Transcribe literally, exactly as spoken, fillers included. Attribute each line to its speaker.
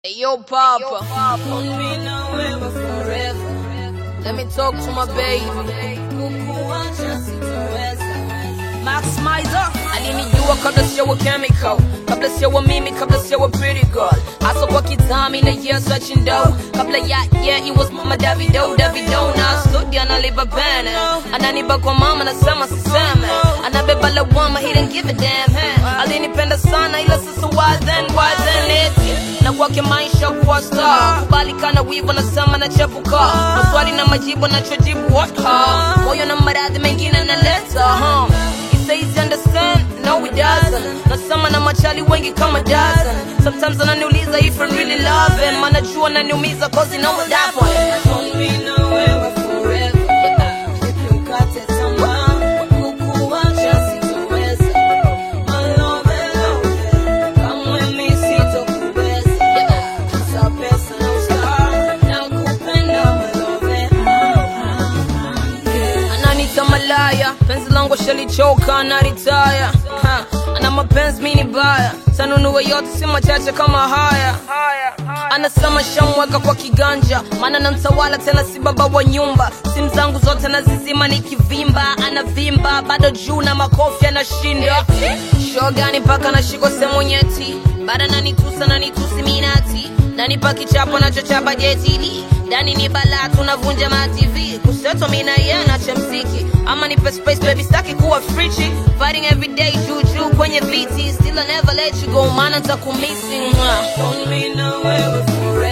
Speaker 1: Hey, yo, Papa. Let me talk to my baby. Max Mizer. Alinijua kabla sijawa chemical, kabla sijawa mimi, kabla sijawa pretty girl. Hasa kwa kitami na yeah searching dough. Kabla ya yeah it was mama Davido, Davido. Na studio analipa bene, ananipa kwa mama nasema siseme, anabeba lawama he didn't give a damn. Alinipenda sana ila sasa why then, why then it na kwake maisha kuwa star. Kubalikana wivu nasema na chepuka, maswali na majibu na chojibu what ha. Moyo na maradhi mengine naleta huh. He says he understand, no he doesn't. Nasema na machali wengi kama dozen. Sometimes ananiuliza if I really love him, manajua ananiumiza cause he know what that point. Don't be nowhere forever. Ukate tamaa, kukuacha sitoweza. I love it, love it. Kamwe mimi sitokubeza. Sa pesa na ustar, nakupenda I love it. Ananita malaya, penzi langu shalichoka na retire. Ana mapenzi mini baya, sanunue yote si machache kama haya. Anasema shamweka kwa kiganja, maana namtawala tena si baba wa nyumba. Simu zangu zote nazizima nikivimba, anavimba bado juu na makofi anashinda. Shogani mpaka nashikwa sehemu nyeti, bado nanitusa nanitusi minati. Nanipa kichapo nachochapa jetili, ndani ni balaa tunavunja ma T V. Kuseto mina yeah na chemsiki, ama nipe space baby staki kuwa freaky. Fighting every day juju kwenye viti, still I never let you go, maana nitakumissing. Don't be nowhere forever.